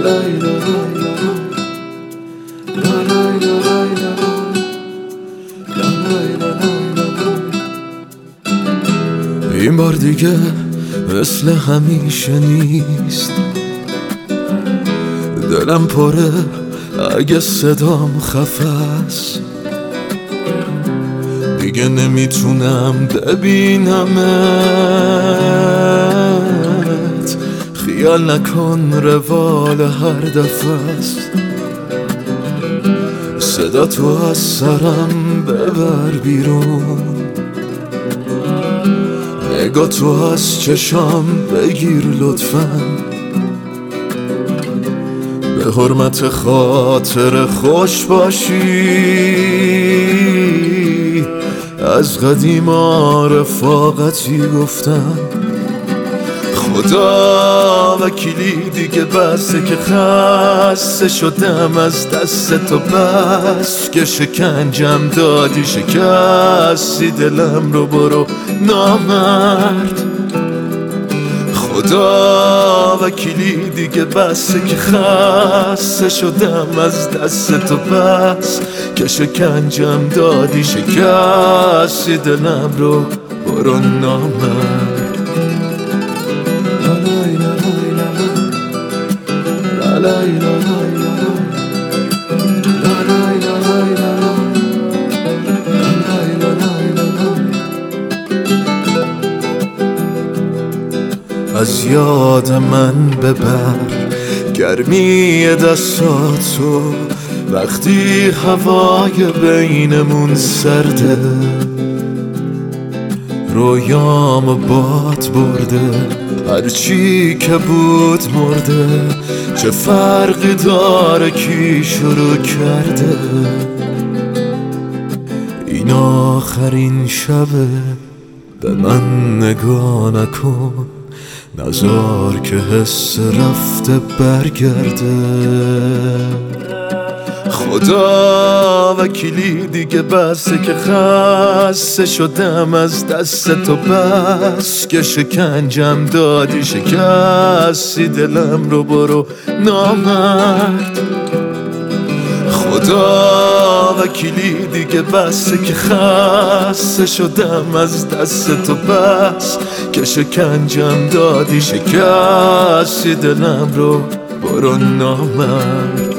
این بار دیگه مثل همیشه نیست، دلم پره اگه صدام خفست، دیگه نمیتونم ببینمت، خیال نکن روال هر دفعه است، صدا تو از سرم ببر بیرون، نگاه تو از چشام بگیر لطفاً، به حرمت خاطر خوش باشی، از قدیما رفاقتی گفتن، خدا وکیلی دیگه بسه که خسته شدم از دست تو، بس که شکنجم دادی، شکستی دلم رو، برو نامرد، خدا وکیلی دیگه بسه که خسته شدم از دست تو، بس که شکنجم دادی، شکستی دلم رو، برو نامرد. از یاد من ببر گرمی دستاتو، وقتی هوای بینمون سرده، رویام باد برده، هرچی که بود مرده، چه فرقی داره کی شروع کرده، این آخرین شبه، به من نگاه نکن، نذار که حس رفته برگرده، خدا وکیلی دیگه بسه که خسته شدم از دست تو، بس که شکنجم دادی، شکستی دلم رو، برو نامرد، خدا وکیلی دیگه بسه که خسته شدم از دست تو، بس که شکنجم دادی، شکستی دلم رو، برو نامرد.